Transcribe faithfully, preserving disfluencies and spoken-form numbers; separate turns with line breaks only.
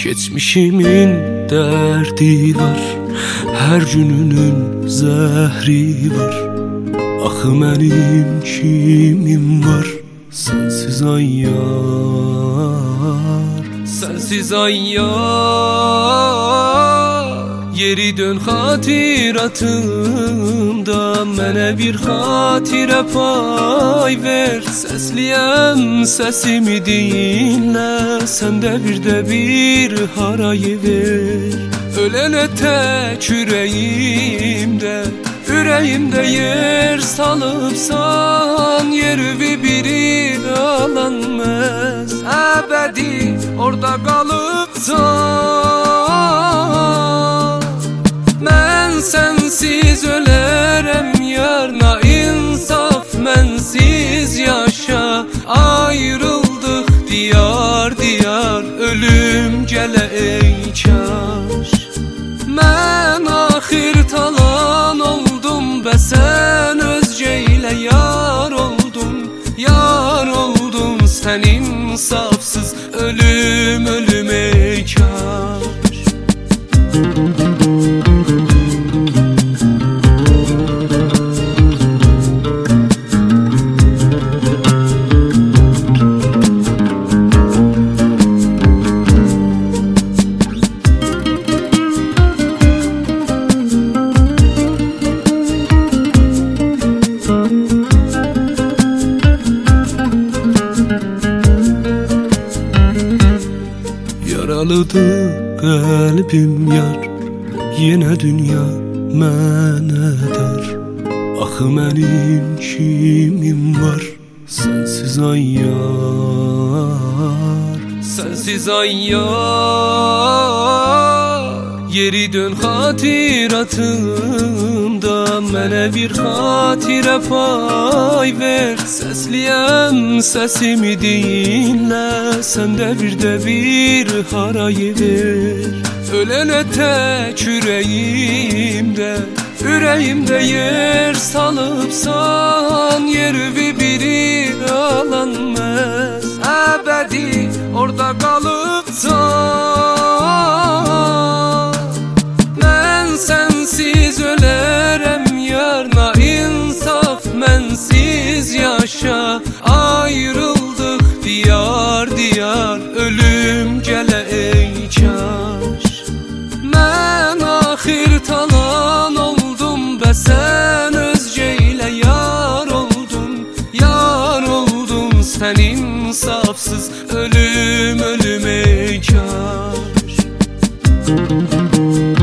Geçmişimin derdi var, her gününün zəhri var. Axı mənim kimim var, sensiz ay yar, sensiz ay yar. Yeri dön xatiratımda, mənə bir xatirə pay ver. Səsliyəm, səsimi dinlə, səndə bir də bir harayı ver. Ölənə tək ürəyimdə, ürəyimdə yer salıbsan, yeruvi biri alanmaz. Əbədi orada qalıbsan, mən sensiz ölərəm yar. Na insaf mənsiz yaşa, ayrıldıq diyar diyar, ölüm gələ ey kaş. Mən axir talan oldum, bə sən özgə ilə yar oldun, yar oldun. Sən insafsız ölüm, ölüm ey kaş. Yaralıdır qəlbim yar, yenə dünya mənə dar. Axı mənim kimim var, sensiz ay yar, sensiz ay yar. Yeri dön xatiratımda, mənə bir xatirə pay ver. Səsliyəm, səsimi dinlə, səndə bir də bir harayı ver. Ölənə tək ürəyimdə, ürəyimdə yer salıbsan, yeruvi biri alanmaz. Əbədi orada qalıbsan, mən sensiz ölərəm yar. Na insaf mənsiz yaşa, ayrıldıq diyar diyar, ölüm gələ ey kaş. Mən axir talan oldum, bə sən özgə ilə yar oldun, yar oldun. Sən insafsız ölüm, ölüm ey kaş.